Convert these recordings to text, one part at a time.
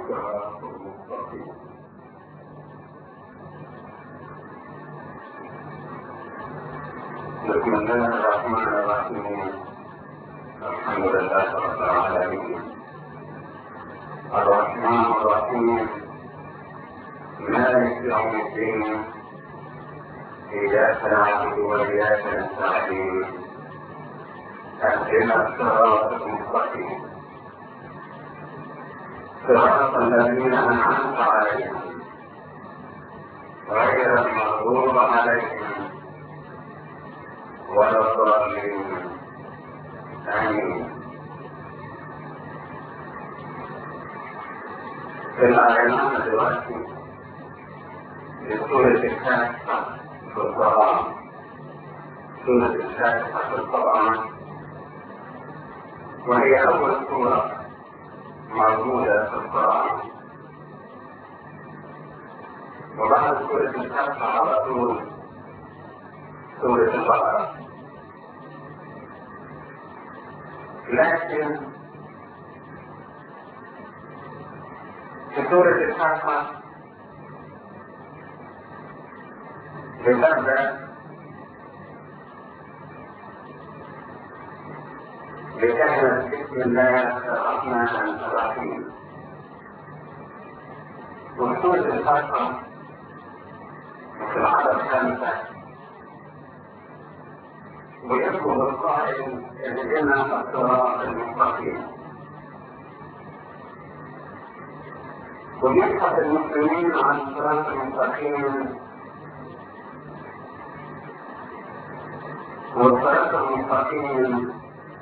الصراط المستقيم. بسم الله الرحمن الرحيم. الحمد لله رب العالمين الرحمن الرحيم مالك يوم الدين. إياك نعبد وإياك نستعين. اهدنا الصراط المستقيم صراط الذين أنعمت عليهم غير المغضوب عليهم ولا الضالين. آمين. في الأعلام دلوقتي لسورة الفاتحة في القرآن. سورة الفاتحة في القرآن وهي أول سورة موجودة في القرآن، وبعد سورة الفاتحة على طول سورة البقرة. لكن في سورة الفاتحة بتبدأ بكلمة بسم الله الرحمن الرحيم. وسورة الفاتحة في العدد 5 ويذكر القائل اهدنا الصراط المستقيم، ويبحث المسلمين عن الصراط المستقيم. والصراط المستقيم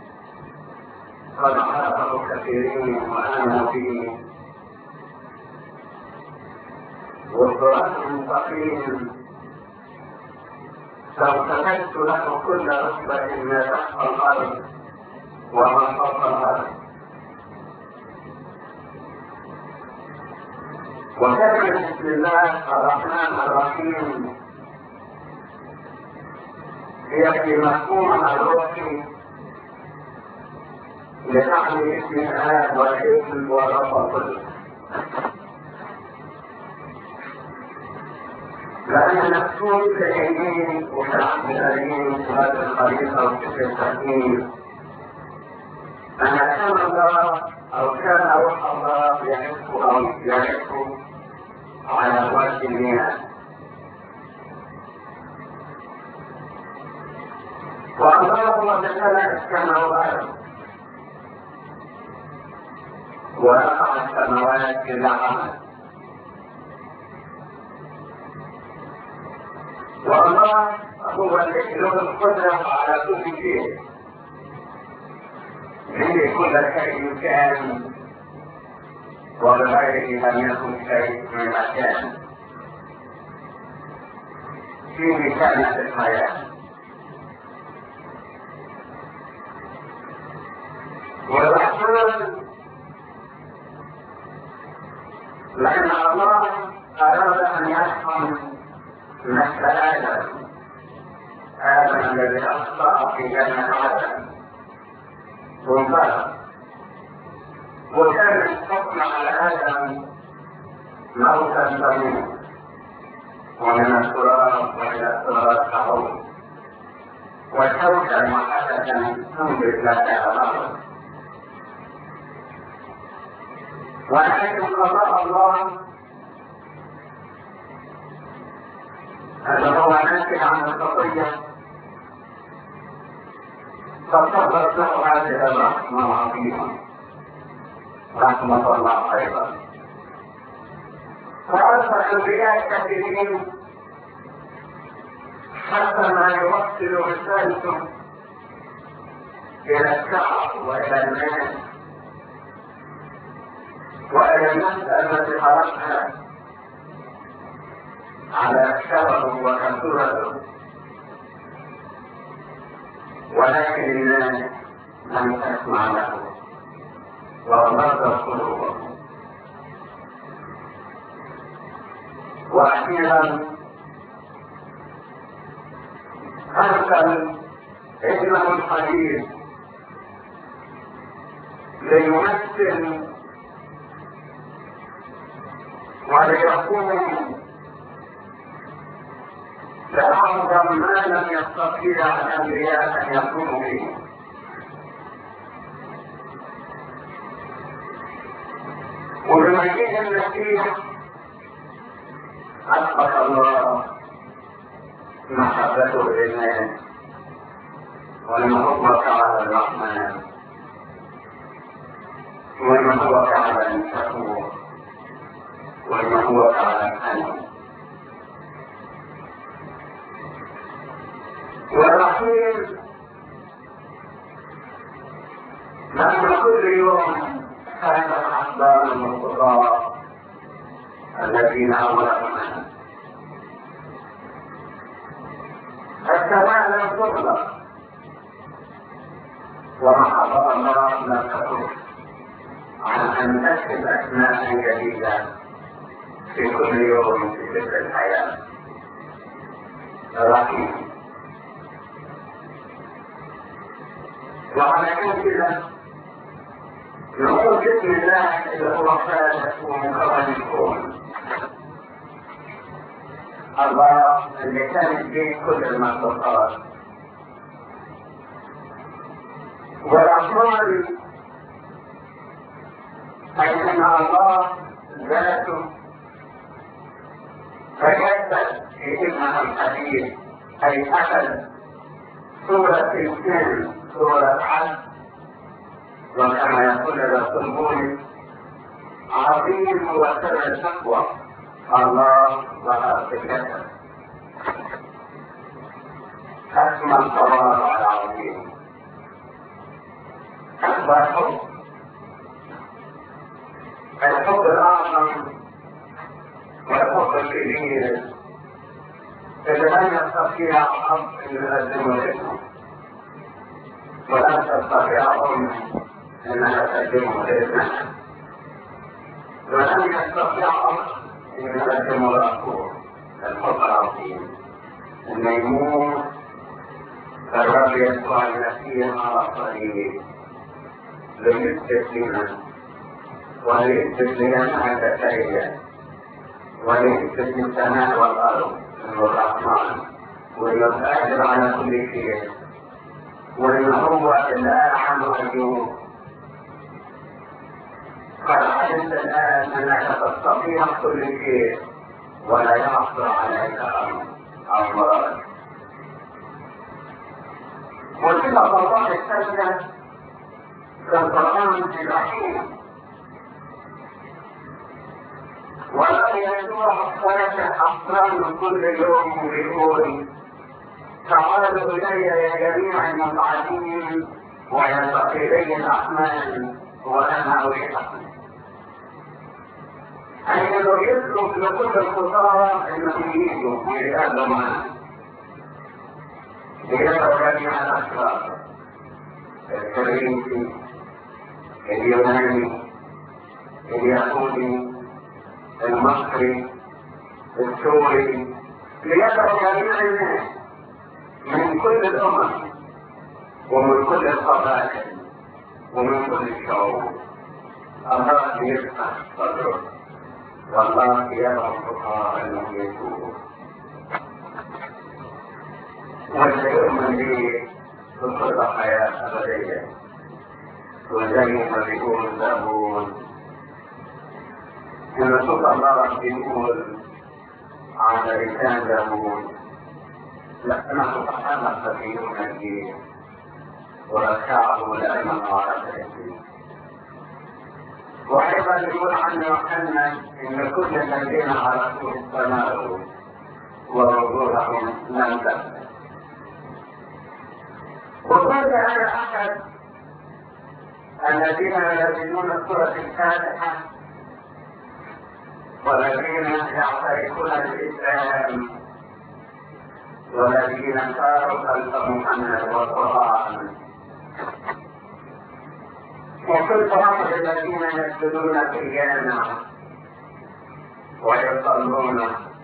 قد عرفه كثيرين وآمنوا به. والصراط المستقيم لو سكت له كل رتبة ما تحت الأرض وما فوق الأرض. وكلمة بسم الله الرحمن الرحيم هي في مفهومها الروحي لتعني اسم الآب والابن والروح القدس، لأن مكتوب في الإنجيل وفي العهد القديم في هذه الخريطة وفي التكوين أن كان الله أو كان روح الله يعرف على وجه المياه، والله تخلق السماء والأرض ورفع السماوات إلى عمل. والله هو الذي له القدرة على كل شيء، به كل شيء كان وبغيره لم يكن شيء مما كان. فيه كانت الحياة، والرحمن لأن الله أراد أن يرحم مثل آدم الذي أخطأ في جنة عدن وانفرد، وكان الحكم على آدم موتا تموت ومن التراب وإلى التراب تعود، وشوكا محدثا تنبت لك الأرض. ولكن قضاء الله الذي هو ناتج عن الخطية فصبرت له هذه الرحمة العظيمة رحمة الله أيضا. فأرسل أنبياء كثيرين حتى ما يوصل رسالته إلى الشعب وإلى الناس وإلى الناس التي خلقها على شرفه وكثرته، ولكن الناس لم تسمع له وأمرت قلوبهم. وأخيرا أرسل ابنه الحبيب ليمثل وليكون لأعظم ما لم يستطيع الأنبياء أن يكونوا به. وبمجيء المسيح أثبت الله محبته للناس والمحبة على الرحمن والمحبة على الشكور والمحبة على الحنين. والرحيم لما كل يوم كان الأحبار والقضاء الذين أولهم السماء لم تغلق ومحبة الله لم تكن عن أن تكتب أسماء جديدة في كل يوم في سفر الحياة. الرحيم. وعلى كده نقول بسم الله اللي هو خالق ومكون الكون، الله اللي كانت به كل المخلوقات. والرحمن أي أن الله ذاته تجسد في ابنه الحبيب، أي أخذ صورة إنسان، صورة عبد، وكما يقول الرسول بولس عظيم هو سر التقوى الله ظهر في الجسد. أسمى التواضع العظيم، أكبر حب، الحب الأعظم والحب الكبير اللي لن يستطيع أب أن يقدمه لابنه، ولن تستطيع أم أنها تقدمه لابنها، ولن يستطيع أب أن يقدمه لأخوه. الحب العظيم الميمون الرب يسوع المسيح على الصليب ليثبت لنا وليثبت لنا البشرية وليثبت للسماء والأرض أنه الرحمن ويقدر على كل شيء، وإن هو إلا عنه أيوب قد علمت الآن أنك تستطيع كل شيء ولا يعصر عليك أمرك. وكما الله الثانية كالقرآن الرحيم، ولا يدور الثلاثة أقران كل يوم ويقول تعالوا إلي يا جميع المتعبين ويا ثقيلي الأحمال وأنا أريحكم. أي أنه يطلب لكل الخطاة أنهم يجوا ويقابلوا معه ليدعوا جميع الأشرار، الفرنسي، اليوناني، اليهودي، المصري، السوري، ليدعوا جميع الناس من كل الأمم ومن كل القبائل ومن كل الشعوب. الله يفتح صدره والله يدعو الفقراء انهم يتوبوا، واللي يؤمن به تدخل حياة أبدية. وزي ما بيقول داوود إن صوت الله بيقول على لسان داوود لأنه تحرك في يومه وركعه لأنه عرف. وأيضا يقول عن يوحنا إن كل الذين عرفوا السماء وظهورهم لم تكن. وقال أنا أحد الذين يلزمون سورة الفاتحة والذين يعترفون بالإسلام والذين صاروا خلف محمد والقرآن، وكل واحد الذين يسجدون في الجامع ويصلون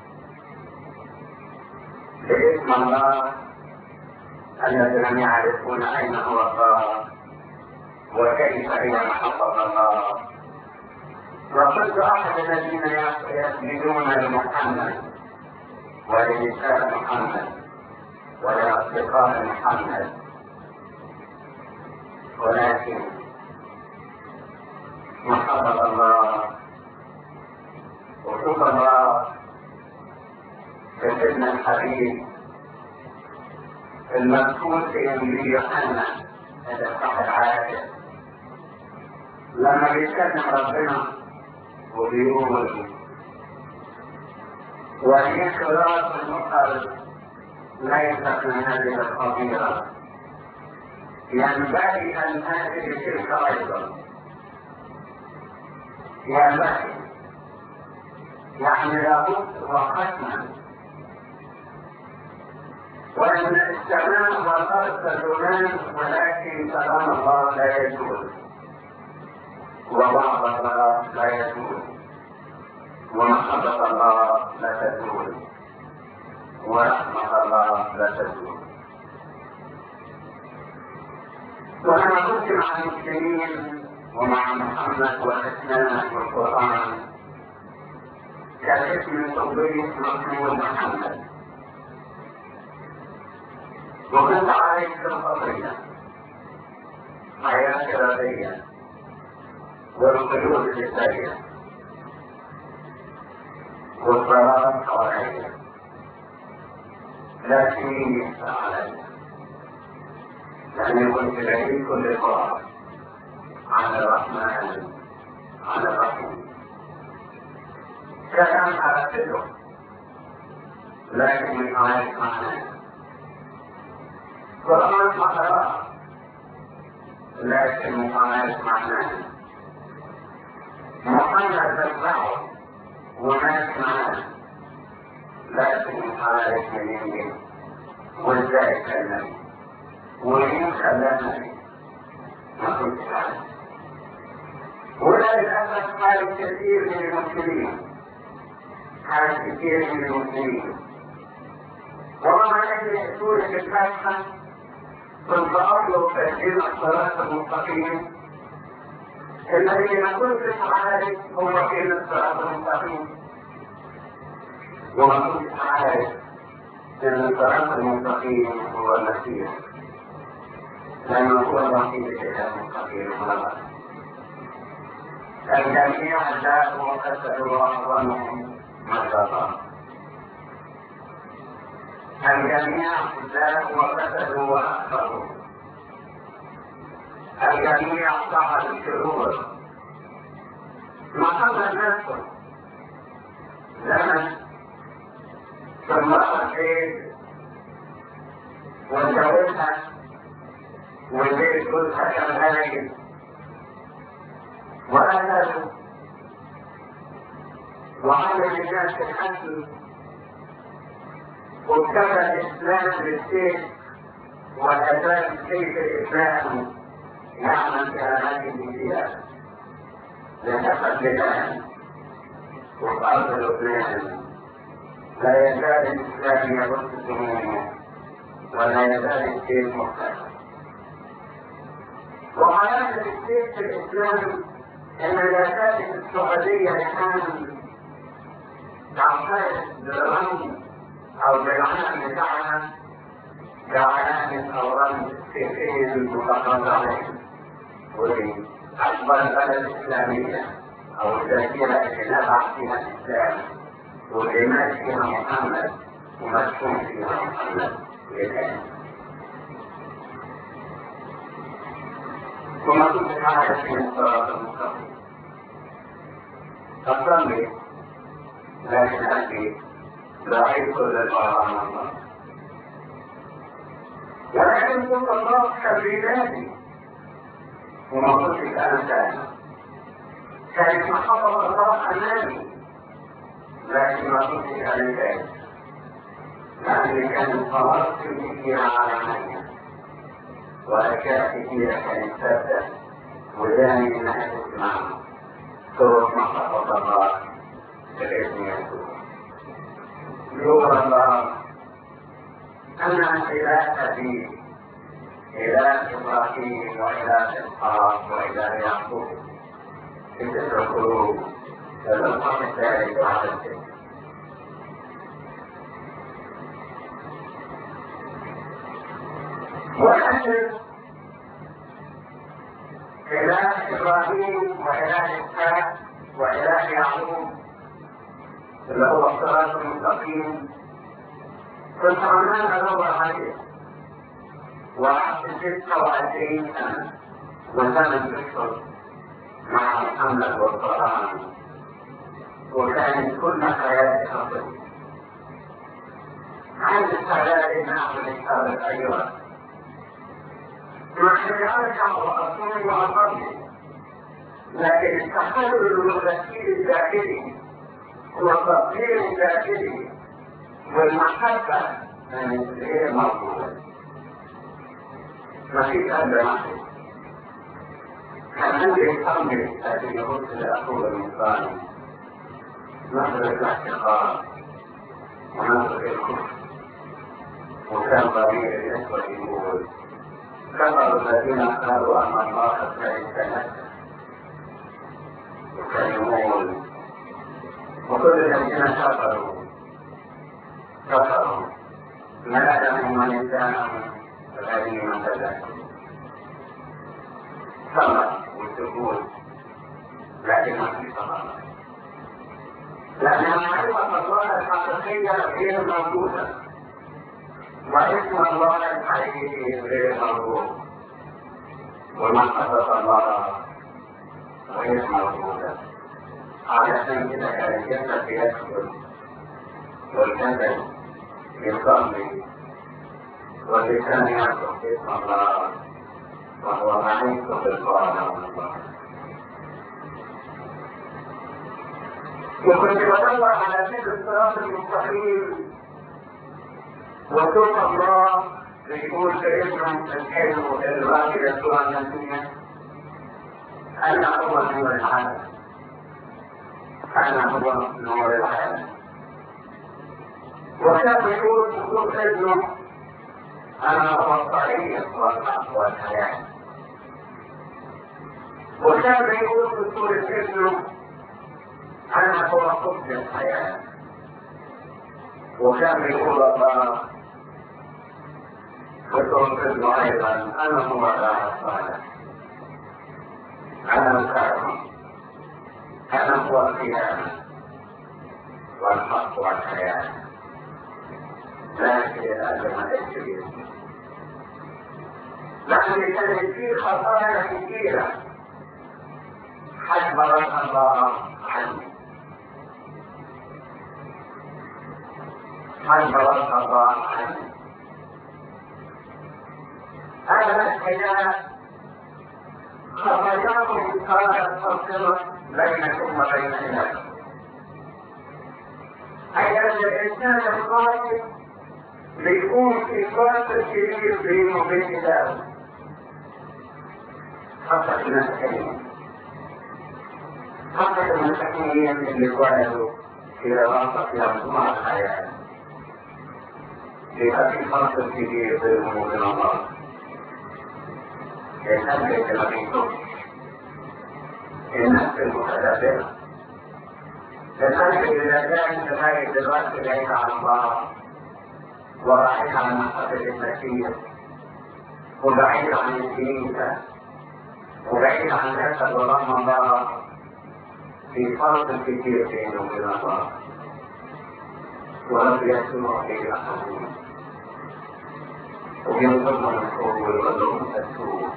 باسم الله الذين يعرفون أين هو الله وكيف هي محبة الله. وكل كل أحد الذين يسجدون لمحمد ولنساء محمد ولأصدقاء محمد، ولكن محبة الله وحب الله في ابن الحبيب المذكور في إنجيل يوحنا الإصحاح العاشر لما بيتكلم ربنا وبيقول وإن خلاص المقر ليست من هذه الخطيرة ينبغي أن هذه تلك أيضا ينبغي يعني لابد وحتما وأن السماء والأرض تزولان ولكن كلام الله لا يزول ووعد الله لا يزول ومحبة الله لا تزول ورحمة الله لا تزول. ولما كنت مع المسلمين ومع محمد والإسلام والقرآن كان اسم توضيح محمود محمد، وكنت عايش في القضية حياة إرادية والقيود الإسلامية والصلاة حواليا، لكن يخفى علي لأني كنت بعيد كل طاعة عن الرحمن عن الرحيم. كان أرسله لكن من عايش معناه قرآن حضرات لكن من عايش معناه محمد تتبعه وناس معاه لكن من عايش منين وازاي كلمني ومين كلمني ما كنت عارف. ولا للأسف حال كثير من المسلمين حال كثير من المسلمين ومع أجل سورة الفاتحة كنت أطلب تأثير الصراط المستقيم الذي ما كنت عارف هو فين الصراط المستقيم، وما كنت عارف أن الصراط المستقيم هو المسيح لأنه هو الوحيد الذي المستقيم هو الجميع جاءوا وكسروا أعظمهم مرضاً. الجميع جاءوا وكسروا وأكبروا. الجميع صعد الشرور. محمد نفسه زمن ثم أخذ وجاوزها والبيت كلها كان هاجم وأهله وعمل الناس الحسن وابتدى الإسلام بالسيف والأساس سيف الإسلام يعمل كلمات الجزيرة لتقد لبنان وفي أرض لبنان لا يزال الإسلام يرد سمومه ولا يزال السيف مختلف. وعلامة السيف في الإسلام أن الأساس السعودية الآن تعترف بالرمز أو بالعلم بتاعها كعلامة أو رمز سيفين المتقاطعين، وأكبر بلد إسلامية أو الجزيرة التي نبع فيها الإسلام واللي مات فيها محمد ومدفون فيها محمد الآن. ثم كنت عارف من الصراط المستقيم أصلي لكن أبي بعيد كل البعض عن الله، ولكن كنت الله كبيراتي وما كنت أنسى كانت محفظة الله أمامي لكن ما كنت أنسى لأني كانت صلاة كثيرة على عيني وأشياء كثيرة كانت ثابتة وداني أنها تسمع صوت محفظة الله بإذن يسوع. يقول الله أنا إله أبي إله إبراهيم وإله إسحاق وإله يعقوب إذ تذكروا فالأمر الثالث على السن. وأنزل إله إبراهيم وإله إسحاق وإله يعقوب اللي هو الصراط المستقيم، كنت عمال أدور عليه وقعدت 26 سنة وزمن بشر مع محمد والقرآن، وكانت كل حياتي خطيئة. عايز السعادة نعمل السابق أيها نحن نرجع وأصول وأصلي، لكن التحول الوظيفي الداخلي والتطهير الداخلي والمحبة كانت غير موجودة. ما فيش أبدا معي. كان عندي صبري لكن يقول لأخوه المصاري نظرة الاحتقار ونظرة الكفر، وكان ضمير الإخوة يقول كفر الذين قالوا أن الله ليس لك، وكان يقول وكل الذين كفروا ما لهم من إنسانهم غنيمة لكم ثمر والسكون، لكن ما في ثمر، لأن معرفة الله الحقيقية غير موجودة، واسم الله الحقيقي غير موجود، ومحبة الله غير موجودة. علشان كده كان الجسد يدخل والجسد يصلي واللسان يعرف اسم الله وهو معيش بالقرآن من الله. وكنت بدور على سيد الصراط المستقيم وصوت الله يقول لابنهم الحلم الراجل يسوع المسيح أنا هو نور العالم، أنا هو نور العالم. وكان يقول بصوت ابنه أنا هو الطريق والحق والحياة. وكان يقول بصوت ابنه أنا هو قبل الحياة. وكان يقول الله بصوت ابنه أيضا أنا هو الله الصالح، أنا الكرم، أنا هو القيامة والحق والحياة. لكن الأزمة الكبيرة لكن كانت في خطايا كثيرة حجبرت الله عني، حجبرت الله عني. هذا الحياة خطاياكم كانت تصل بينكم وبين الله. أي أن الإنسان الخاطئ بيكون في فاصل كبير بينه وبين الله، حتى في المسكين، حتى في المسكين اللي ولدوا في رواقة مع الحياة، بيبقى في فاصل كبير بينه وبين الله. النفس المريض، النفس المتدبرة، النفس إذا كانت لغاية دلوقتي بعيدة عن الله وبعيد عن محبة المسيح وبعيد عن الكنيسة وبعيد عن جسد ورحمة الله، في فرق كثير بينه وبين الله. ورب يسوع إلى حضور وينظر من فوق ويقول تسوق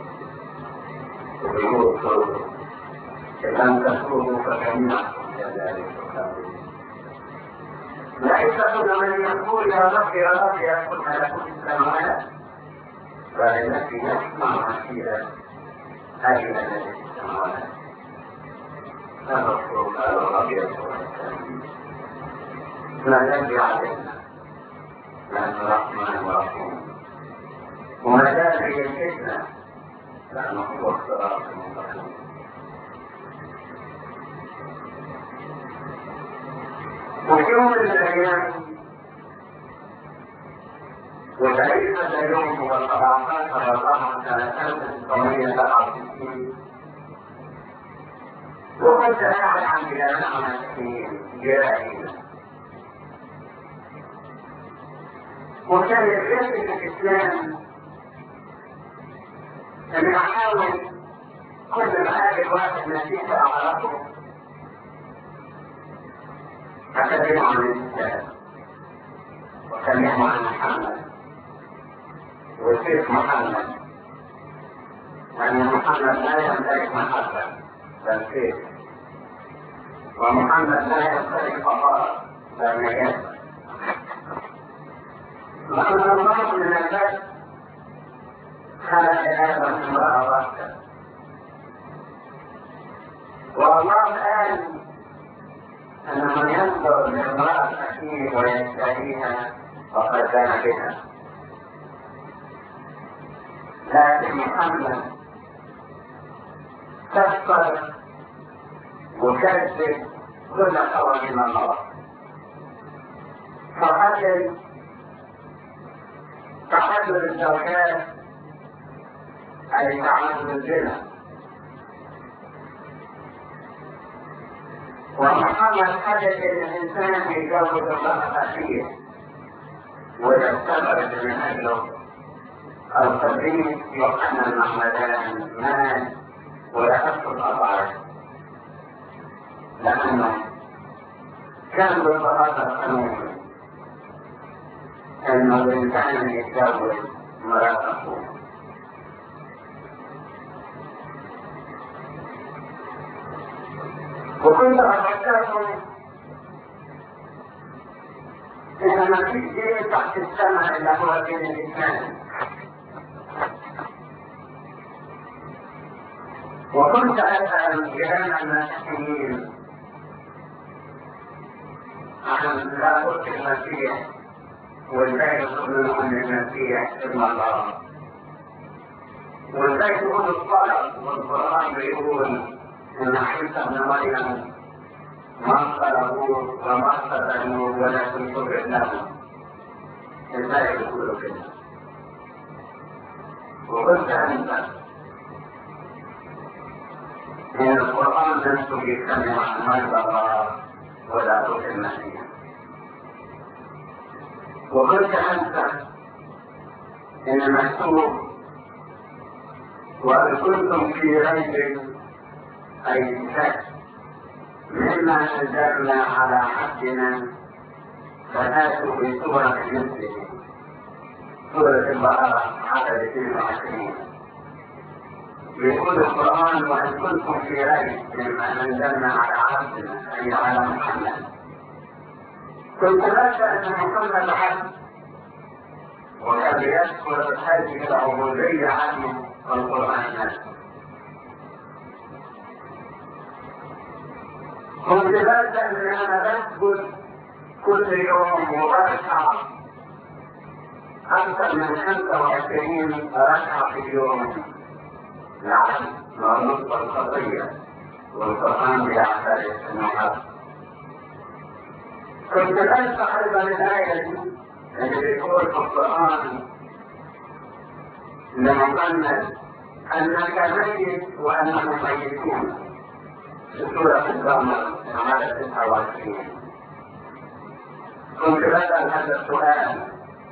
ويقول صوته إذا تسوق فجميعكم كذلك تسوقون. ليس كل من يقول يا رب يا رب يقول ملكوت السماوات، بل التي يسمع مسيرة أجل ملك السماوات. هذا الصوت قال الرب يسوع لا تجري علينا لأن الرحمن ورحيم، وما دام هي الفتنة لأنه هو الصراط المستقيم. وفي يوم من الأيام وتاريخ اليوم هو 17 سنة 1967 وكنت قاعد عن جامعة مسكين جرائم، وكان الرئيس في الإسلام أن أحاول كل ما قابل واحد مسيحي أعرفه أكلمه عن الإسلام وأكلمه عن محمد وسيف محمد، لأن محمد لا يمتلك محبة بل سيف، ومحمد لا يمتلك فقار بل نجاسة. وأن الله من البشر خلق آدم امرأة واحدة، والله قال أن من ينظر لامرأة حكيم ويشتهيها فقد زنى بها، لكن محمد كسر وكذب كل قوانين الله، فحلل الزوجات أي تعمد الزنا، ومحمد حدث ان الانسان يتجوز امرأة اخيه ويستغرق من اجله القديس يوحنا المعمدان مات ويحط الاضعاف، لانه كان ضد هذا القانون انه الانسان يتجوز امرأة اخوه. وكنت أفكركم إن ما فيش شيء تحت السماء إلا هو دين الإسلام، وكنت أسأل جيران المسيحيين عن لاهوت المسيح وإزاي يؤمنون أن المسيح ابن الله، وإزاي تقول الصلاة والقرآن بيقول إن عيسى ابن مريم ما طلبوه وما قتلوه ولكن شبه له، إزاي يقولوا كده؟ وقلت أنت إن القرآن نفسه يتكلم عن مجد الله ولاهوت المسيح، وقلت أنت إن مكتوب وإن كنتم في ريب أي شك مما نزلنا على عبدنا فآتوا بسورة مثله، سورة البقرة عدد 22. يقول القرآن وإن كنتم في ريب مما نزلنا على عبدنا أي على محمد. كنت بشأ أن محمد عبد وكان يذكر هذه العبودية عنه القرآن نفسه. كنت بشأ أن أنا بسجد كل يوم وبركع أكثر من 25 ركعة في اليوم، يعني نصف الخطية والقرآن بيعترف أنه حق. كنت أشرح أيضا الآية اللي بيقول في القرآن لمحمد أنك ميت وأنهم ميتون في سورة القمر على 29. كنت بسأل هذا السؤال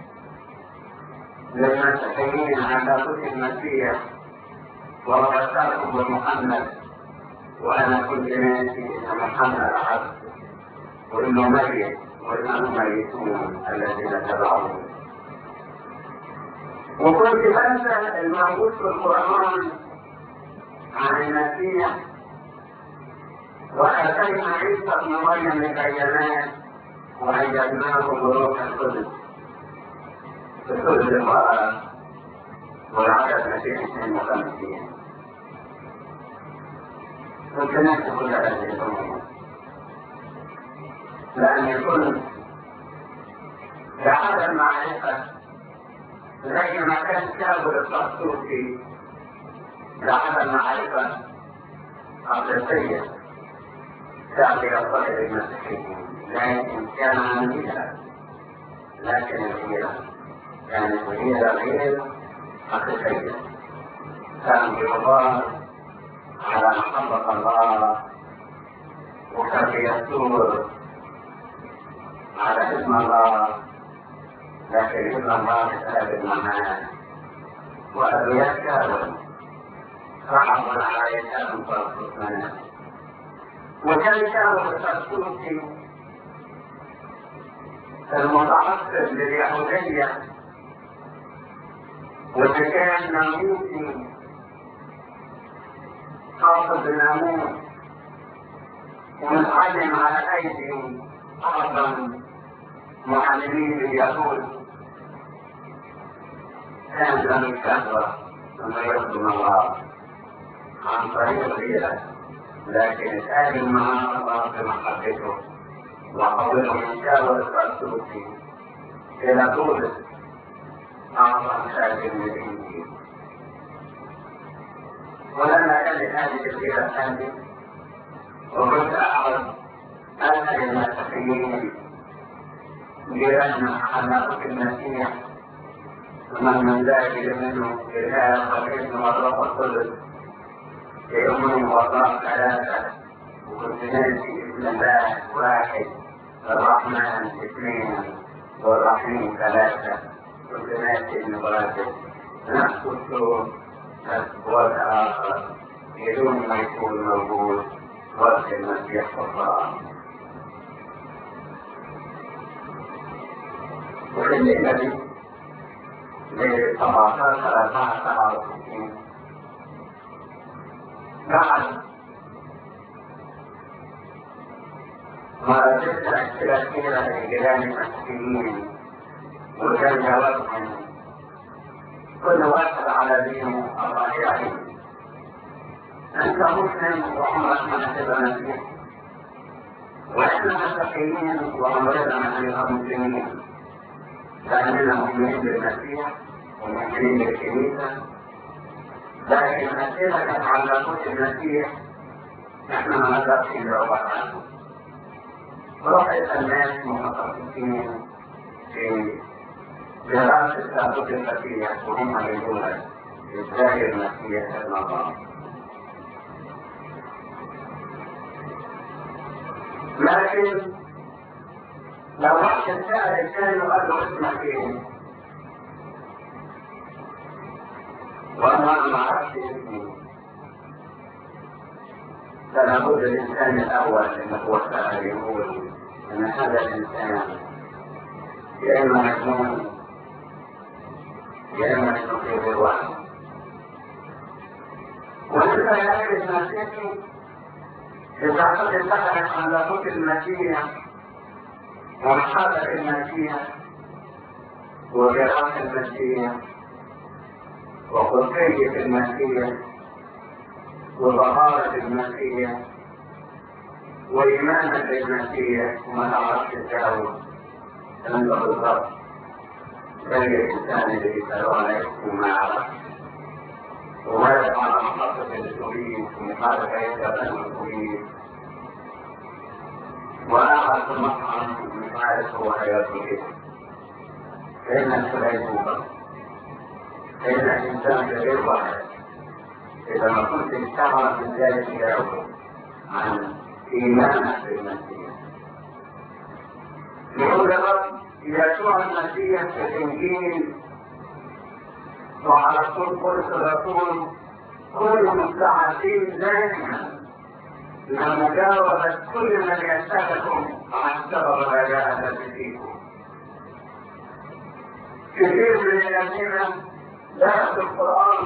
للمسيحيين عن لاهوت المسيح وبشرتهم بمحمد وأنا كنت ناسي أن محمد عبد وإنه ميت وإنهم ميتون الذين تبعوه. وكنت بنسى الموجود في القرآن عن المسيح وأتينا عيسى ابن مريم ببيانات وأيدناه بروح القدس في سورة البقرة والعدد 252. كنت ناسي كل هذه الأمور لأن يكون بعد المعرفة زي ما كان كابل الطرطوسي بعد المعرفة حقيقية كابل الطريق المسيحي، لكن كان عميلا، لكن الغيرة كانت غيرة غير حقيقية، كان بيضار على محبة الله وكان يسور على اسم الله، لكن اسم الله يتقابل معاه وأبو يسكر صعب على يسكر فرصنا. وكان شعب الترسوسي المتعصب لليهودية، واللي كان ناموسي قاصد الناموس ومتعلم على أيدي أعظم معلمين اليهود، كان له الشهوة ثم يخدم الله عن طريق الغيرة، لكن اتقابل مع الله بمحبته وقوله من شاور الترسوسي إلى طول أعظم شاكر للإنجيل. ولما كانت هذه الغيرة الثانية وكنت أعرض أسأل المسيحيين جيراننا عن ناقة المسيح ومن ذلك منه الآب والابن والروح القدس يؤمن والله ثلاثة، وكنت ناسي اسم الله واحد، الرحمن اثنين والرحيم ثلاثة، كنت ناسي ابن براتب نفس الصوت وقت آخر بدون ما يكون موجود وقت المسيح الله. وفي الليلة دي ل 17/4/67 بعد ما أجبت أسئلة كثيرة لجيران المسيحيين وكان جوابهم كل واحد على دينه الله يعين. أنت مسلم وعمرك ما تبقى مسيح، وإحنا مسيحيين وعمرنا ما نبقى مسلمين، لأننا مؤمنين بالمسيح ومؤمنين بالكنيسة، لكن الأسئلة كانت على موت المسيح نحن ما نقدرش نجاوب عنها. رأيت الناس متخصصين في دراسة تابوت المسيح وهم يقولون ازاي المسيح ابن الله. لكن لو واحد سأل الثاني وقال له اسمك ايه؟ وانا ما اعرفش اسمي، فلابد الانسان الاول انه هو سأل يقول ان هذا الانسان يا اما مجنون يا اما انه في غير. ولذا يعرف نفسه اذا قد انتهت عن لاهوت المسيح ومحبة المسيح وجراحة المسيح وقدسية المسيح وطهارة المسيح وإيمانة المسيح وما تعرفش تجاوب أنت بالضبط زي الإنسان اللي يسألوا عليك وما يعرفش وواقف على محطة الأتوبيس ومحارب يتبنى الأتوبيس وقاعد في المطعم مش عارف هو حياته ايه. فإن الغيبوبة فإن الإنسان غير واحد إذا ما كنت تعرف ازاي تجاوب عن إيمانك بالمسيح. يقول الرب يسوع المسيح في الإنجيل وعلى طول قدس الرسول كل مستعدين دائما لمجاوبة كل من يسألكم عن سبب الرجاء الذي فيكم. كثير من الذين درسوا القرآن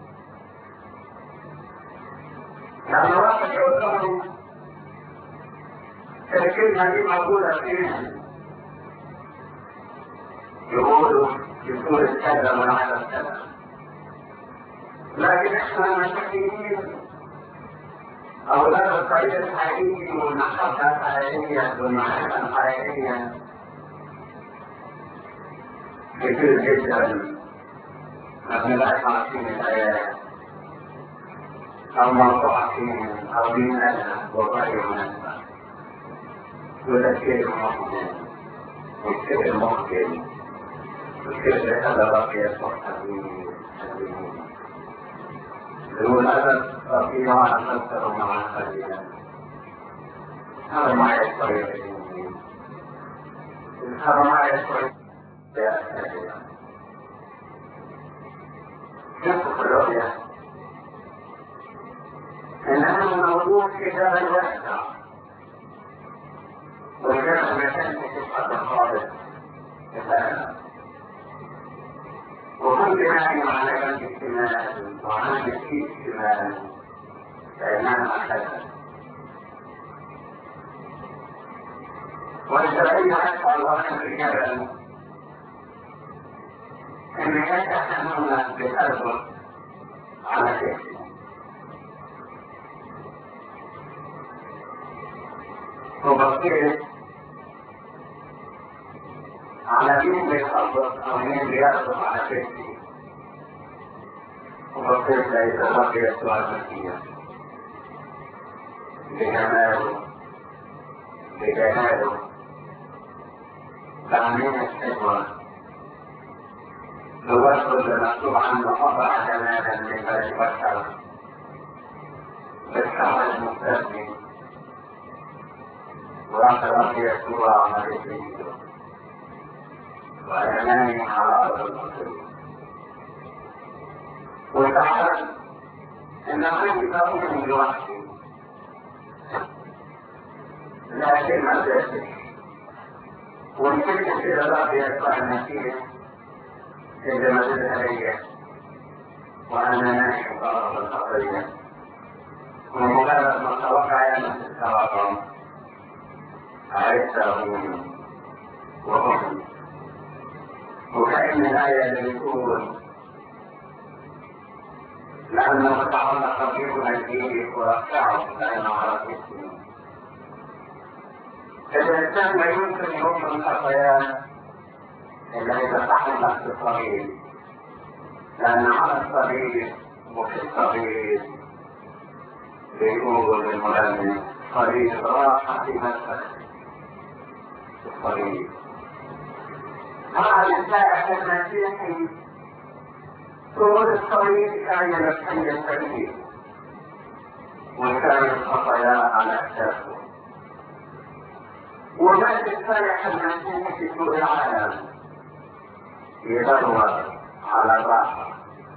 لما واحد يقول لهم الكلمة دي موجودة فين؟ يقولوا في سورة كذا والعدد كذا. لكن احنا مسيحيين أولاد الطريق الحقيقي والمحبة الحقيقية والمعرفة الحقيقية كتير جدا ما بنبقاش عارفين الآيات أو موضوعين أو ميناء وغير مناسبة. وده شيء ممكن والشيء ممكن والشيء هذا بقي الصحابين دون أدب رفيعا أكثر مع الخليل. هذا ما يستوي. هذا ما يستوي. نصف الرؤية إنه موجود في دار الوحدة، وجاء مكان صفة الخالق كفاءة، وكل بناء على جنب الشمال وعلى جنب الشمال فإنها حسن. والشرعية حتى الله في الجبل أن يتحملون بالأرض على كيفه، وبصير على مين بيخبط أو مين بيأخذ على كيفه، وبصير لا يتبقى يسوع المسيح بجماله تعميم الحكمة توسل المكتوب عنه أضع جمالا من بني بشر بالشعر المستثني وأخذ يسوع على جسده وأمامه على أرض المسلمين. وتعلم أن كل قوم لوحده لكن ما ذلك والفكرة إلى الله يدفع المسيح عندما تدعي وأنا ناشي طرف الخطية ومجرد ما توقع نفس التواطن عرفتهم وهم. وكأن الآية اللي تقول لأنه تعلق بكم الدين ورفعه فإن عرفتم. الإنسان لا يمكن يوم الخطايا إلا إذا تحمل في الصغير، لأن على الصغير وفي الصغير بيقول للمؤمن صغير راحة في نفسك الصغير. هذا الإنسان المسيحي طول الصغير كان يلقي التغيير وكان الخطايا على أساسه، وما تتفرح المسيح في سوء العالم يدور على الراحة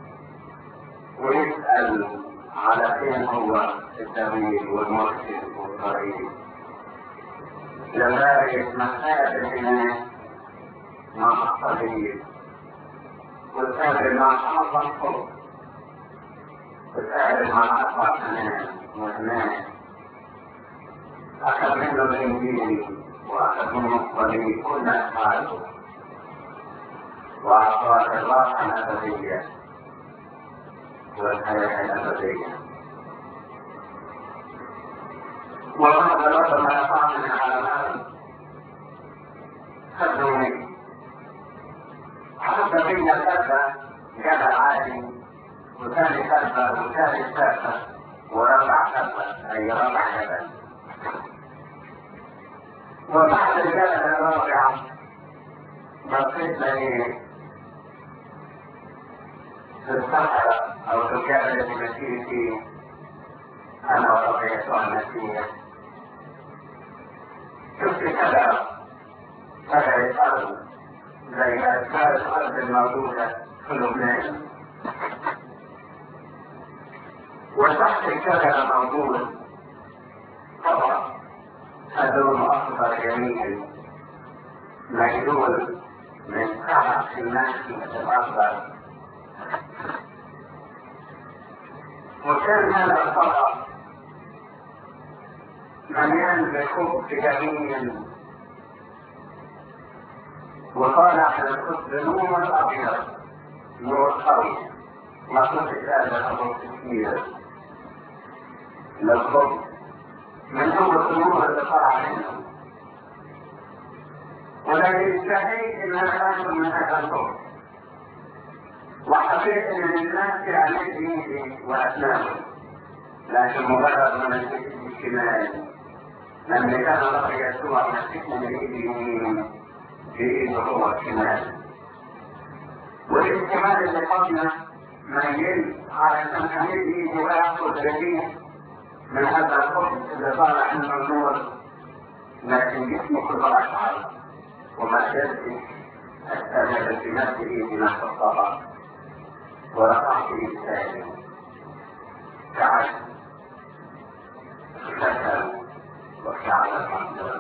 ويسأل على فين هو الدليل والمرشد والطريق. لذلك مسائل الناس مع الصغير والسائل مع أعظم حب والسائل مع أصعب أنام والناس أخذ منه الإنجيل وأخذ منه الصليب كل أفعاله وأعطاه الراحة الأبدية والحياة الأبدية. وهذا الوضع ما يقع من على الأرض خذوني حتى بين الكذبة جبل عالي وثاني كذبة وثاني كذبة وربع كذبة أي ربع جبل. وبعد الجبل الرابع بقيت لي في الصحراء أو في الجبل المسيح فيه أنا وربيت المسيح. شفت كذا الأرض زي أسفار الأرض الموجودة في لبنان، وتحت الشجرة موجود طبعا لون أخضر جميل مجدول من سبع سمات الأخضر. وكان هذا الطبق مليان بخبز جميل وطالع من الخبز نور أبيض نور قوي ما كنت هذا الخبز كثير للخبز من هو النور اللي طلع منه. ولكن اشتهيت ان انا اكل من هذا الخبز وحسيت ان الناس عليك ايدي واسنانه، لكن مجرد من الشمال لما كان الله يسوع مسكنا من ايدي اليمين بايده هو الشمال، والاشتمال اللي قبلنا ميل على ان ايدي وياخذ رغيف من هذا الخبز اللي طالع منه النور لكن جسمه كله أشعر وما قدرتش أستمر في نفسه بنحو الطبع ورفعت لساني تعب شكل وشعر المنظر.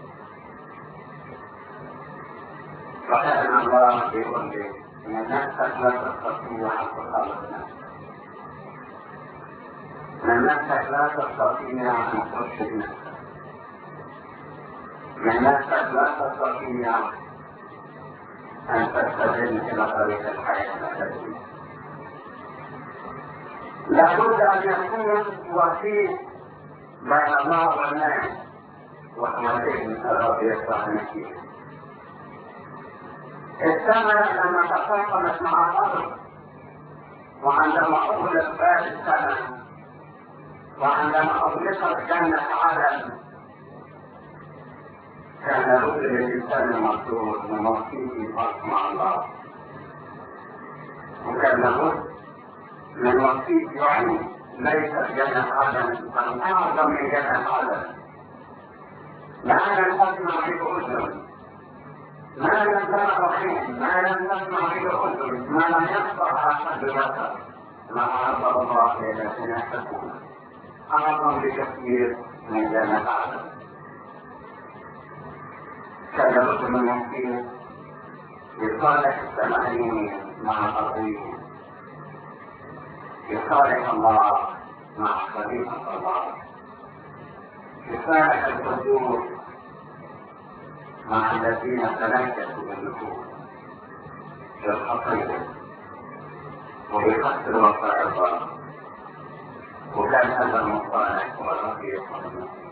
وكان الله يقول لي ان نفسك لا تستطيع ان تخلص نفسك، من نفسك لا تستطيع ان ترشد نفسك، من نفسك لا تستطيع ان تستدل الى طريق الحياه الابديه. لابد ان يكون وسيط بين الله والناس وهو ذهن الرب يسوع المسيح. السماء لما تفاقمت مع الارض وعندما اغلق باب السماء وعندما اغلقت جنه عدن كان لابد للانسان المطلوب من وسيط مع الله، وكان لابد من وسيط يعني ليس جنة عدن بل أعظم من جنة عدن. ما لم تسمع به أذن، ما لم ترى عين، ما لم تسمع به أذن، ما لم يخطر على قلب بشر، ما أعطى الله للذين يتقون أعظم بكثير من جنة عدن. كان لابد من وسيط لصالح السمائيين مع الأرضيين، لصالح الله مع خليفة الله، لصالح الحضور مع الذين تنكسوا بالنفوس بالخطيئة وبكسر وصايا الله. وكان هذا المصالح هو الرب يسوع المسيح،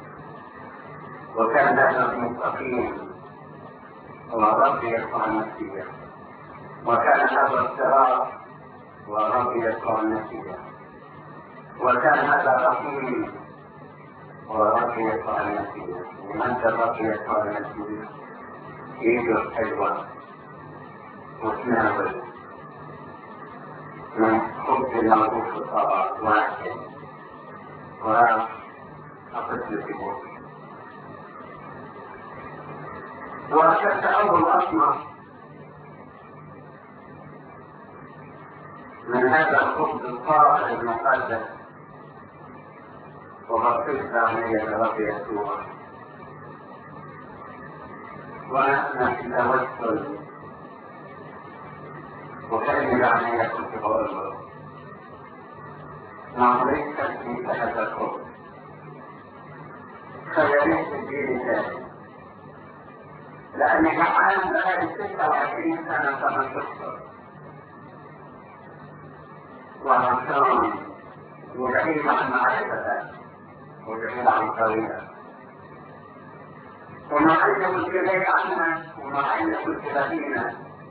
وكان هذا المستقيم هو الرب يسوع المسيح، وكان هذا الصراط ورب يسوع المسيح، وكان هذا الرحيم ورب يسوع المسيح. ومن الرب يسوع المسيح يجب حلوة وتناول من خبز المعروف في الطبق واحد وأقتل في بوكي. وأخذت أول أصنع من هذا الخبز الطاهر المقدس وغطيت عملية الرب يسوع، ونحن في توسل وكأن عملية كنت بقول له نعطيك تسمية هذا الخبز خياليك الدين ثاني، لأني جعان بقالي 26 سنة كما تذكر وعطان وبعيد عن معرفتك وبعيد عن طريقك، وما عندك الكلام عنك وما عندك الكلامين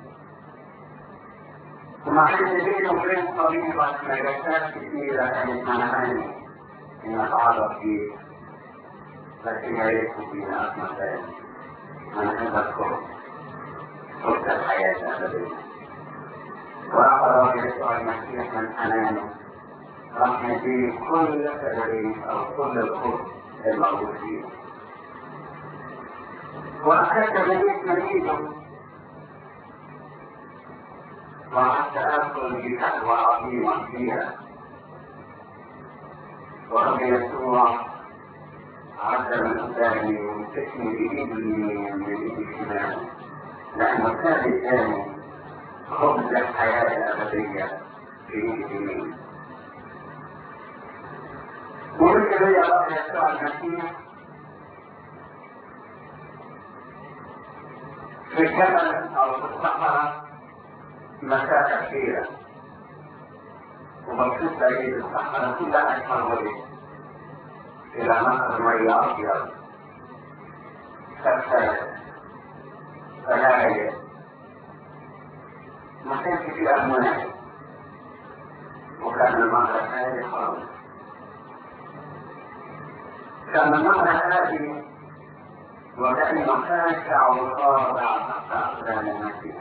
وما عندك بينه وبين طبيبك مجالات كثيرة كانت منعني إن أتعرف فيه، لكن يا ريت فينا أسمع ذلك من هذا الخبز خبز الحياة الأبدية. وأخذ يسوع المسيح من حنانه راح يديه كل تدريس أو كل الخبز الموجود فيه، وأخذت جديد مريضه وقعدت أدخل في قهوة عظيمة فيها، ورب يسوع عدى من قدامي ومسكني بإيد اليمين بإيد الشمال، لأنه كان الثاني خبز الحياة الأبدية في إيد اليمين. ومثل لي رب يسوع المسيح في الجبل أو في الصحراء مسافة كثيرة، وبصيت لقيت الصحراء كلها اتحولت إلى نهر مياه أبيض سفسفة فلاحية، ما كانش فيه أمواج، وكان النهر هادي خالص. كان النهر هادي وكان خاشع وخاضع تحت أقدام المسيح.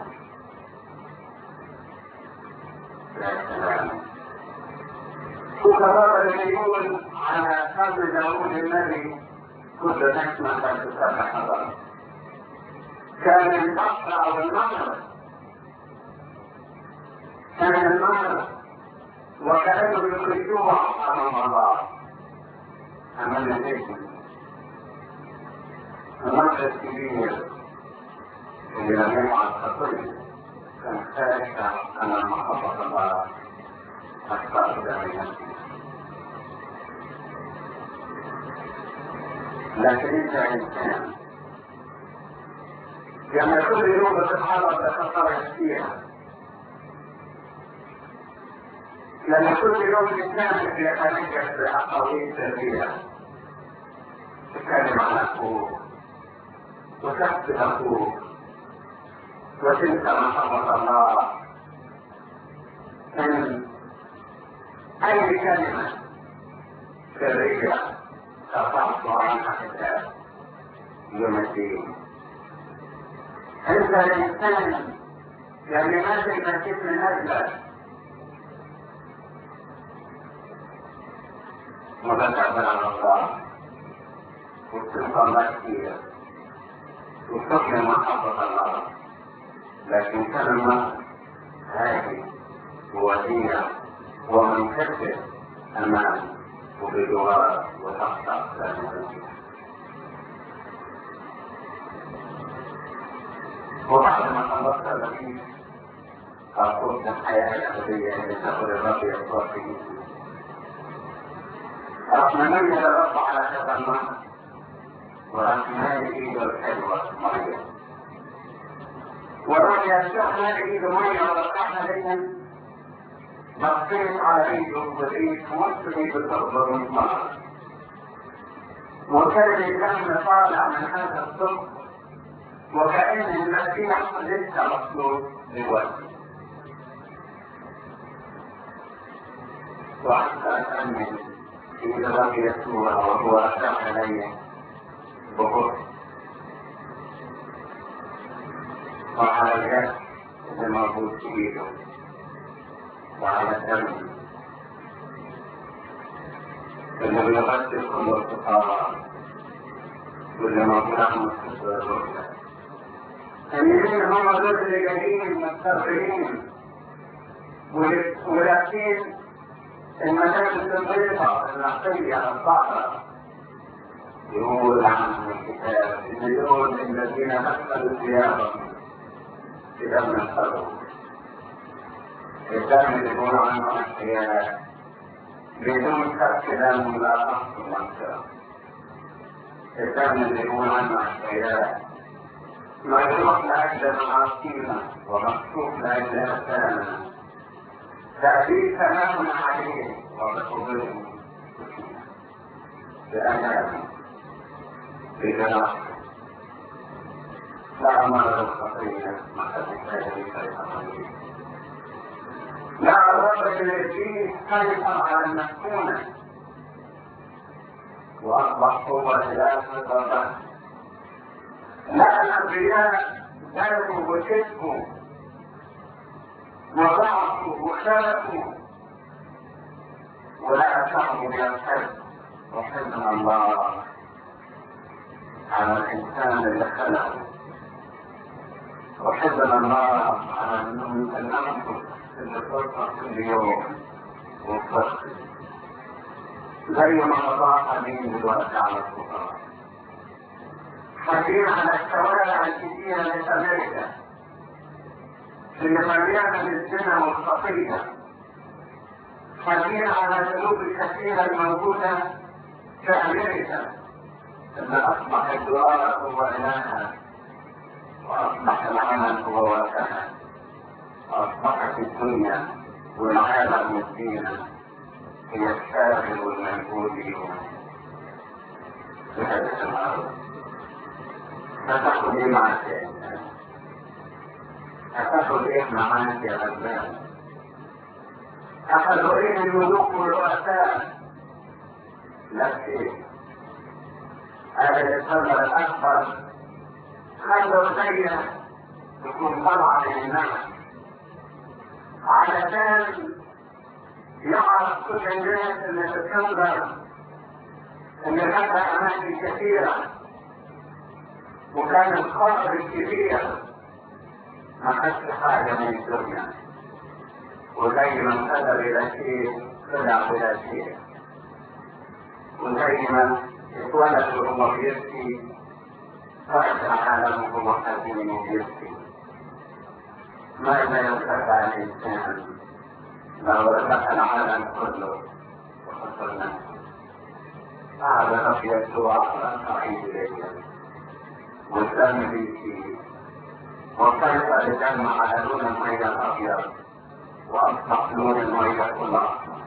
يا سلام. وكرر اليقول على قلب داود النبي كل نسمة تسبح الله. كان البحر أو النهر، كان النهر وكانوا يخرجوه أمام الله، أمام الناس. النهر الكبير اللي لم يفعل خطيئة كان خاشع أمام محبة الله أكثر من نفسه. لكن انت انسان لما كل يوم بتتحرك تتطرق فيها، لما كل يوم الانسان يتنجح بأقاويل فيها، تتكلم عن اخوك وتحت اخوك وتنسى محبة الله، ان اي كلمة سرية تفحص عنها حساب يوم الدين. انت الانسان يعني ماذا يمسك من اجلك وتتقبل على الله وتنسى الله كثير وتؤمن محبة الله، لكن كلمة هادي ووديع ومنكسر امام وبدوار وتخطأ لنا. وبعد ما خلصت الذي أقول الحياة الأبدية التي تقول الرب يسوع فيه، رحمن الرب على هذا النهر ورحمن إيده الحلوة مية، والرؤيا السخنة إيده مية ورقعها ليا، بصيت على ايده ولقيت مسلمي بتقبض النار، وكان الدم طالع من هذا الصف وكأن المسيح لسه مخلوق دلوقتي. وحتى أتأمل في الرب يسوع وهو أشار علي ببطء وعلى الجسد اللي موجود في ايده وعلى الدم اللي بيغسل كل الفقراء واللي موجود عن مستشفى الرؤية. الذين هم ضد الجليل المستغفرين ولابسين الملابس البيضاء النقية الطاهرة، يقول عنهم الكتاب ان دول الذين مثلوا ثيابهم بدم الخروف. الدم اللي يقول عنه احياء بدون كف دم لا تحصل مغفرة. الدم اللي يقول عنه احياء مجروح لاجل معاصينا ومكشوف لاجل اثامنا، تأديب تمام عليه وبقبله بأمانه بجراحه، لا أمر الخطيئة لا الرب الذي خلق على المسكونة وأصبح هو خلافة الرب. لا الأنبياء ذهبوا وكسبوا وضعفوا وخافوا ولا أشعروا بالحب وحزن الله على الإنسان اللي خلقه، وحزن الله على الأنفس اللي تطلق كل يوم وتفكر زي ما أضاع حبيب دلوقتي على الفقراء، حبيب على الشوارع الكثيرة لأمريكا اللي مليانة بالزنا والخطيئة، حبيب على الذنوب الكثيرة الموجودة في أمريكا اللي أصبح الدعاء هو إلهها وأصبح العمل هو وقتها، وأصبحت الدنيا والعالم والدين هي الشاغل والمنبوذي في هذه الأرض. هتاخد إيه معك يا إنسان؟ هتاخد إيه معاك يا غلبان؟ أخذوا إيه الملوك والرؤساء؟ لا شيء. هذا الثمر الأكبر خلوا زيها تكون طلعة للناس علشان يعرف كل الناس اللي تتكبر ان لها اماكن كثيرة وكان الخاطر الكبير ما خدش حاجة من الدنيا، وزي ما انقدر الى شيء طلع بلا شيء، وزي ما اتولد وهو بيبكي خرج عالمه وهو حزين وبيبكي. ماذا يتبع الانسان لو ربح العالم كله وخسر نفسه؟ قعد رب يسوع على صعيد اليمين والدم بيسيل، وكيف الدم على لون المية الابيض واصبح لون المية كله احمر.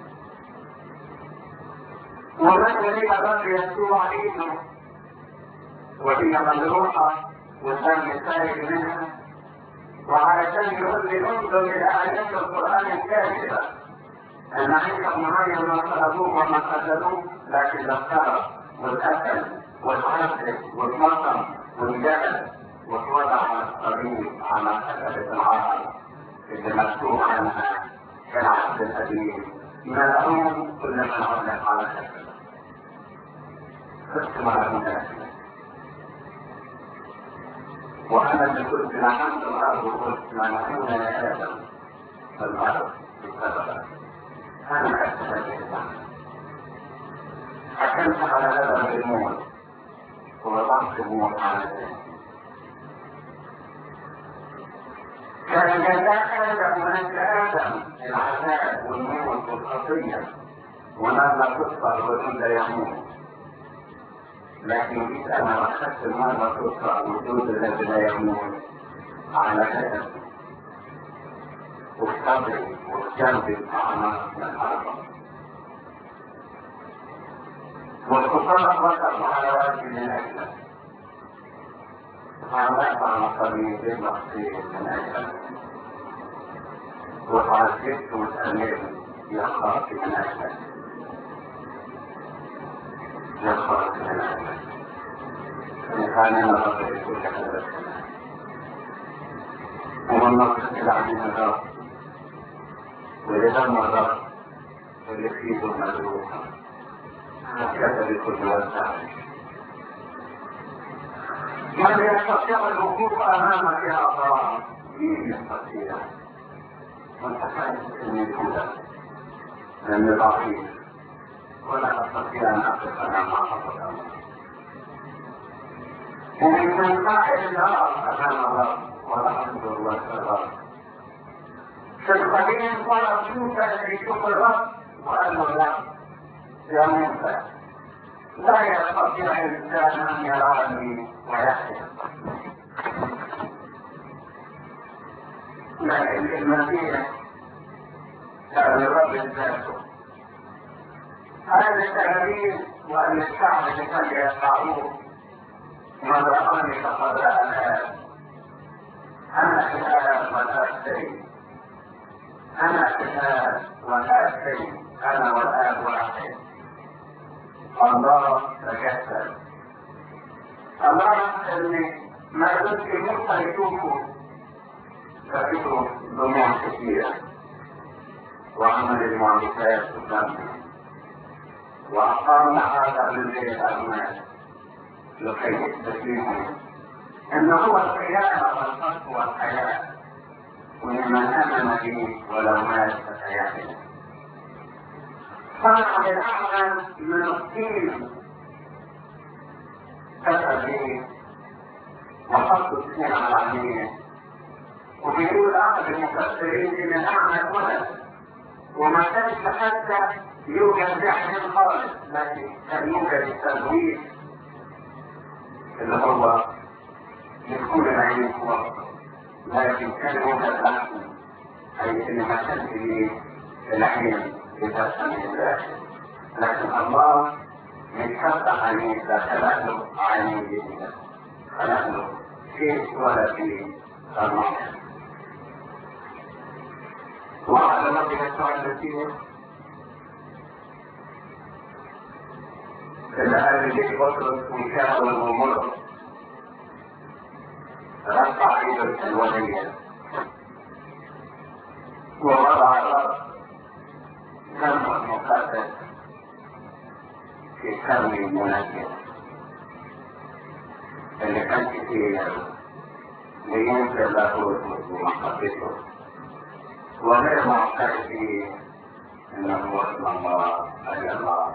ومن يريد الرب يسوع ايده وهي مجروحة والدم سائل منها، وعلشان يقول لي انظر الى ايات القران الكاذبه ان عيسى ابن مريم ما طلبوه وما قتلوه، لكن الخرف والقتل والعسل والمطر والجبل ووضع على الطريق على حسب العار اللي مكتوب عنها في العهد القديم ملعون كل من علق على حسبه. خدت معلومات وانا اللي كنت نحمت الارض وقلت ملعون يا ادم الارض بسببك. انا خدت هذه المعنى، حكمت على هذا الموت ووضعت الموت على ذلك. كان جزاء ادم وانت ادم العذاب والموت والخطيه ونال تكفر وجود يموت، لكن جيت انا واخذت المرة تكفر وجود الذي لا يموت على جسد وصدري وجنبي الاعماق من الارض، والخسارة وقف على وجهي من اجلك، وعلقت على طريقي بخطير من اجلك، وتعذبت وتأمرت يا خاطي من اجلك، يا خاطي من اجلك. كان انا ربي كل هذا الكلام ومن نقص العين الرب ولدم الرب واللي فيه مدروسة هكذا بكل وسع. من يستطيع الوقوف امامك يا الله؟ مين يستطيع؟ وانت حاسس اني كده لاني ضعيف ولا استطيع ان اقف امام حضرتك امامك. ومن قائل الارض امام الله والحمد لله الرب. في القديم قال موسى ليشوف الرب وقال له لا يا موسى لا يستطيع الانسان ان يراني ويحيا. لكن المسيح كان الرب ذاته. هذا التهريب وان الشعب اللي كان يسمعوه من رآني فقد رأى الآب. أنا الآب والآب شيء، أنا الآب والآب شيء، أنا والآب واحد. الله تجسد. الله اللي ما كنت موسى يشوفه فكره دموع كثيرة وعمل المعجزات قدامنا وأقام هذا من غير الأموال لكي يستفيدوا ان هو القيامة والحق والحياة ومن امن به ولو مات فسيحيا. صنع بالاعمى من الطين كتب به وحط الطين على عينيه، وبيقول احد المفسرين ان الاعمى اتولد وما كانش حتى يوجد ذهن خالص، لكن كان يوجد التزوير اللي هو يكون العين هو، لكن كان هو الأحسن أي إن ما كان في العين بتسمي الله، لكن الله من فتح عينيه فخلق له عينيه جديدة، خلق له شيء ولا فيه صنع. وعلى رب يسوع المسيح الذي بطرس وشاول ومرقس رفع ايده الولية ووضع الرأس دم مقدس في الكرم المنجم اللي كان كتير لينزل له ومحبته وغير معترف انه هو اسم الله اي الله.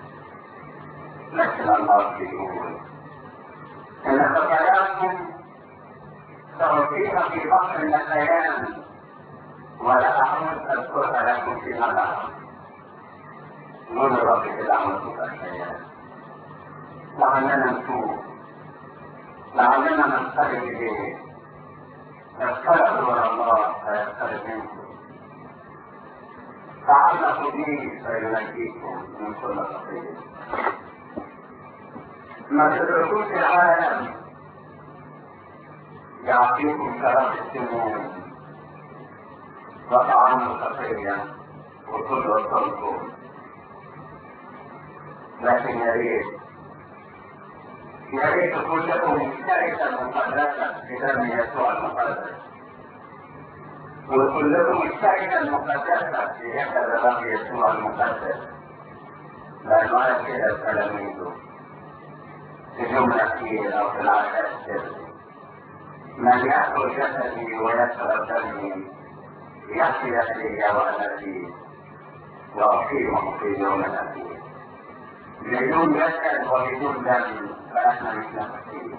لكن الله يقول ان خطاياكم توفيق في بحر النسيان ولا اعود اذكرها لكم في مدى نور ربك العمل في الحياه. لعلنا نتوب، لعلنا ننقلب اليه، يختلف وراء الله فيختلف منكم، تعلقوا به فينجيكم من كل خطيه. ما تتركوش العالم يعطيكم شرف السموم وطعام الخطيه وكل وصلكم، لكن يا ريت تكون لكم الشركه المقدسه بدم يسوع المقدس، ويكون لكم الشركه المقدسه في جسد الرب يسوع المقدس. لانه قال كده لتلاميذه في اليوم الاخير او في العشاء السري: من ياكل جسدي ويشرب دمي يحيى لي وانا فيه واقيمه في اليوم الاخير. بدون جسد وبدون دم فاحنا مش نفسين،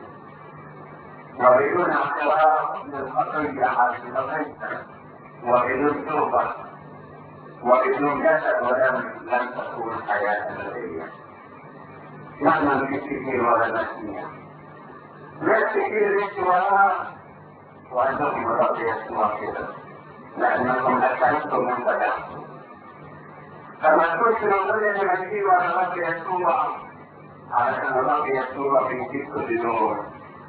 وبدون اعتراف بالخطيه حقيقتها وبدون توبه وبدون جسد ودم لن تكون حياه ابديه. نحن نكتفي ولا نسمع، نكتفي الاستواء وانتم الرب يسوع كده، لانكم اكلتم من بدأتم. فما كنت نقول ان نسيب على الرب يسوع علشان الرب يسوع بيجيب كل نور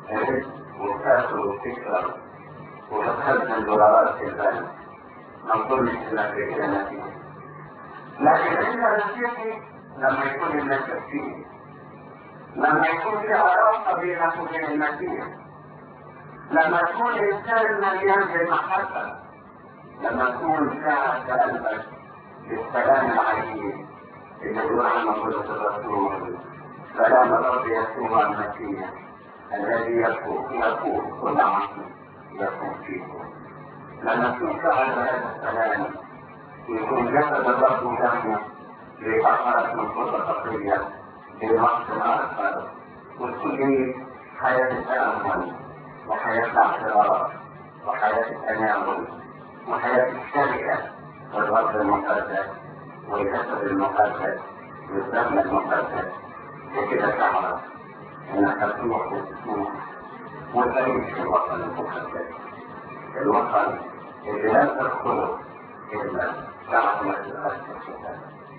وكسر وفكر وتخزن دولارات في البلد، ما نظنش انك كده نتيجه. لكن انت نسيتي لما يكون الناس فيه، لما يكون في علاقه بينك وبين المسيح، لما تكون انسان مليان بالمحبه، لما تكون ساعه قلبك بالسلام العجيب اللي يقول عنه بولس الرسول: سلام الرب يسوع المسيح الذي يكون كل عقل يكون فيكم. لما تكون ساعه هذا السلام ويكون جسد الرب ودمه ليطهرك من كل خطيه بوقت اخر، وتكون حياه التامل وحياه الاعتراف وحياه التناول وحياه الشركه والرب المقدس والجسد المقدس والدم المقدس. وكده تعرف انك تروح وتسوق وتعيش في الوطن المقدس، الوطن اللي لا تدخله الا بعد ما تتاثر فيه.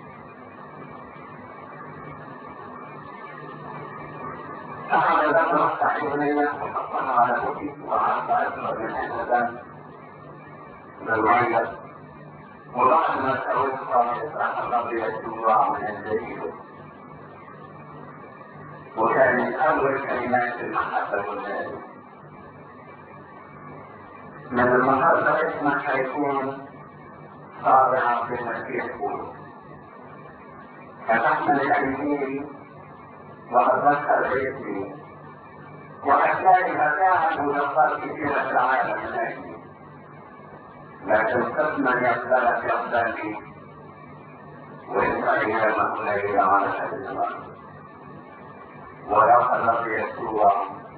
أحد ذكر التحريرية وحطها على بوتي وعرض أكثر من هذا بالغاية، وبعد ما سويت قامت الرب يسوع من الجديد، وكانت أول كلمات المحبة والله. من النهارده اسمك هيكون صادعا في المسيح كله. فتحمل الإنجيل وأتذكر باسمي وأحتاج متاعب ونصار كثيرة في العالم الآن، لكن قسما يقبلك يقبلني وإن أيامه قليلة على هذه الأرض. ويا الرب يسوع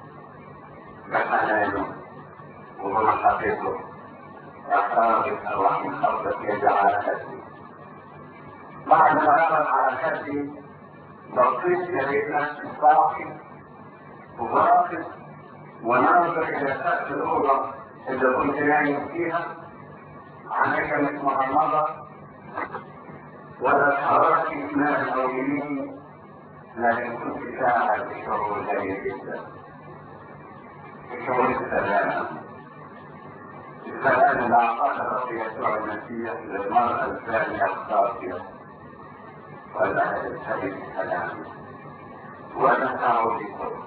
بحنانه وبمحبته يختار الروح من خلقك يجعل على خدي. بعد ما نقف على خدي بصيت لقيت نفسي صاحي وواقف وننظر الى سقف الاوضه اللي كنت نايم فيها. عيني كانت مغمضه ولا اتحركت شمال او يمين، لكن كنت ساعد بشعور جيد جدا، بشعور السلام، السلام اللي اعطاه الرب يسوع المسيح للمراه الثانيه الصافيه ولا تنتهي السلام ولا تعود بكم.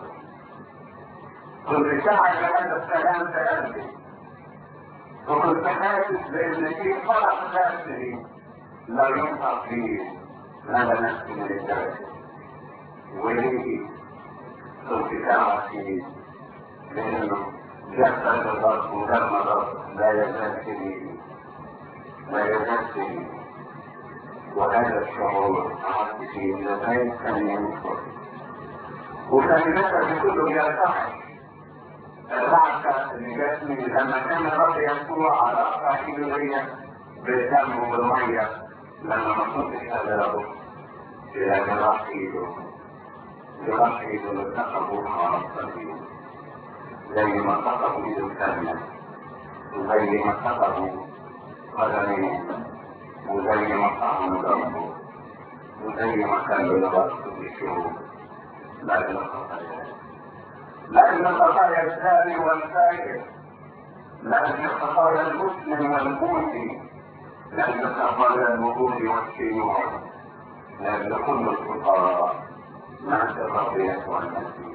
كنت شاعر هذا السلام في قلبي، وكنت حاسس بان في فرح داخلي لا ينطق فيه هذا نفسي من الدرجه. وليه ارتفاع فيه لأنه جسد الرب ودم الرب لا يزال فيه لا يزال فيه. وهذا الشعور عرفت فيه لغاية كان ينفر وكان جسد كله يرتاح. الرعشة اللي جسمي لما كان الرب يسوع على أقطع إيديه بالدم والمية لما ما كنتش قادر أبص إلى جراح إيده اللي اتخذوها على الصليب زي ما اتخذوا إيده الثانية وزي ما اتخذوا قدميه وزي ما طعنوا ضربه وزي ما كانوا يغطوا بالشهور لأجل خطايا الثاني والثالث، لأجل خطايا المسلم والموسي، لأجل خطايا الوجود والشيوع، لأجل كل الفقراء مع الربيع والمسيح.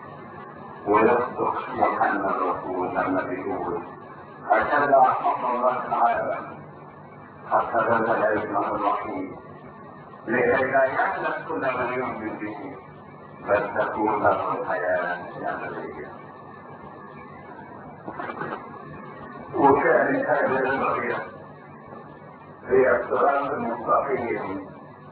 ويصدق يوحنا الرسول لما بيقول هكذا أحب الله العالم حتى بذل ابنه الوحيد لكي لا يهلك كل من يؤمن به بل تكون له الحياة الأبدية. وكانت هذه الرؤية هي الصراط المستقيم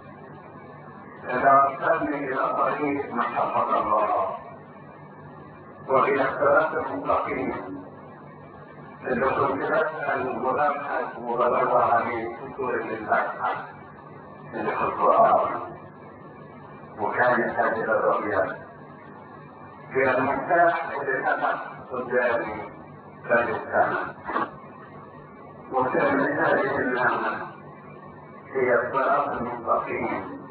إذا وصلني إلى طريق محبة الله وإلى الصراط المستقيم اللي كنت أسأل وأبحث وأدور عليه في سورة الفاتحة اللي في القرآن. وكانت هذه الرؤيا هي المفتاح اللي فتح قدامي ثالث سنة. وكانت هذه النعمة هي الصراط المستقيم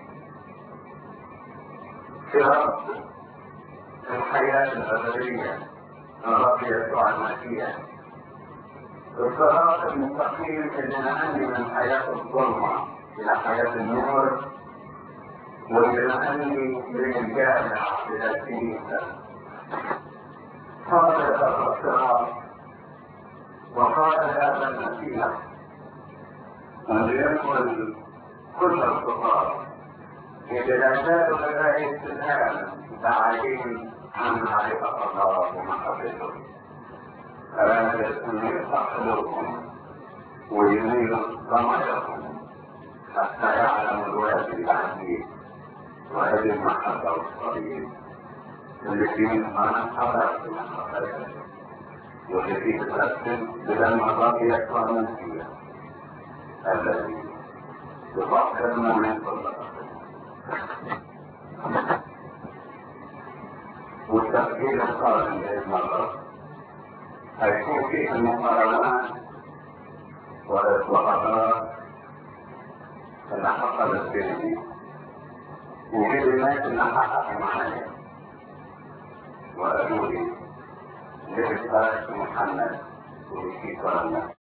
صراط الحياة الأبدية الرب يسوع المسيح. الصراط المستقيم اللي نقلني من حياة الظلمة إلى حياة النور، واللي نقلني من الجامع إلى الكنيسة. قال هذا الصراط وقال هذا المسيح أن يدخل كل الخطاة إذا لا زالوا لغاية الآن بعيدين عن معرفة الله ومحبته. أراد أن يفتح قلوبهم وينير ضميرهم حتى يعلم الواجب العجيب وهذه المحبة والصليب اللي فيه أنا حضرت من خطاياي واللي فيه تقسم بدم الرب يسوع المسيح الذي يفكر من كل والتفكير القادم بإذن الله هيكون فيه المقارنات والإطلاقات اللي حصلت بيني وبين الناس اللي حققوا معايا وقالوا لي ليه محمد ومشيت ورا الناس.